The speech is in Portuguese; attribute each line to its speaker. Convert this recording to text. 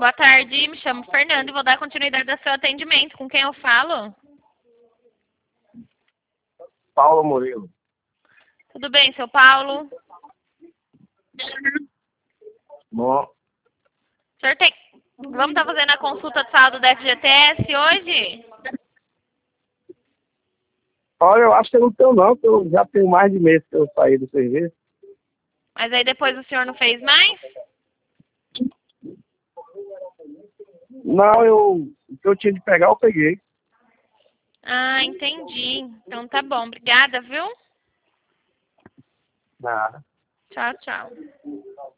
Speaker 1: Boa tarde, me chamo Fernando e vou dar continuidade ao seu atendimento. Com quem eu falo?
Speaker 2: Paulo Murilo.
Speaker 1: Tudo bem, seu Paulo?
Speaker 2: Bom,
Speaker 1: O senhor tem... Vamos estar fazendo a consulta de saldo da FGTS hoje?
Speaker 2: olha, eu acho que eu não tenho não, porque eu já tenho mais de mês que eu saí do serviço.
Speaker 1: Mas aí depois o senhor não fez mais?
Speaker 2: Não, o que eu tinha de pegar, eu peguei.
Speaker 1: Ah, entendi. Então tá bom. Obrigada, viu?
Speaker 2: Nada.
Speaker 1: Tchau, tchau.